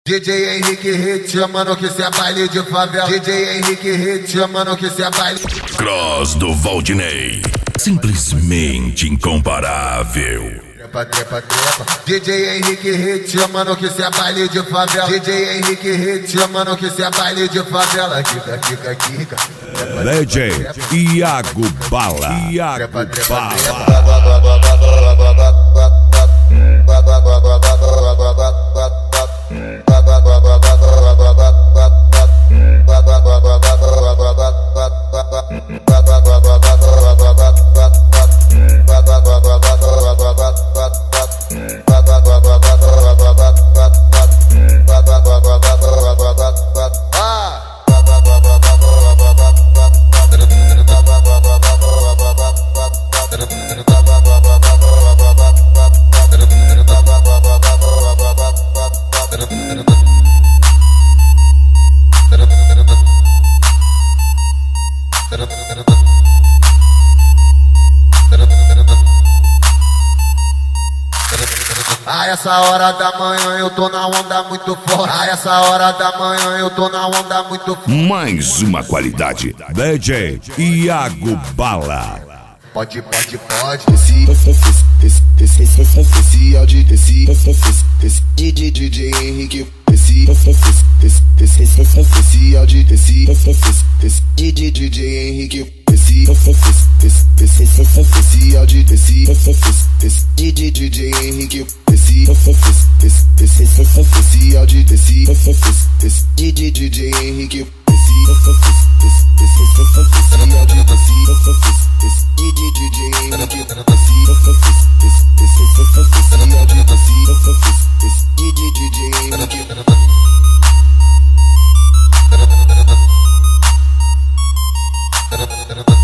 DJ Henrique Hit, chamando que cê é baile de favela. DJ Henrique Hit, chamando que cê é baile. Cross do Valdinei, simplesmente incomparável. Trepa, trepa, trepa. DJ Henrique Hit, chamando que cê é baile de favela. DJ Henrique Hit, chamando que cê é baile de favela. Kika, kika, kika. Legend Iago Bala. Iago Bala. A essa hora da manhã eu tô na onda muito forte. A essa hora da manhã eu tô na onda muito forte. Mais uma qualidade. DJ Iago Bala. Pode, pode, pode. Esse áudio desse DJ Henrique. Esse áudio desse DJ Henrique. Esse áudio desse DJ Henrique. Esse áudio desse DJ Henrique. DJ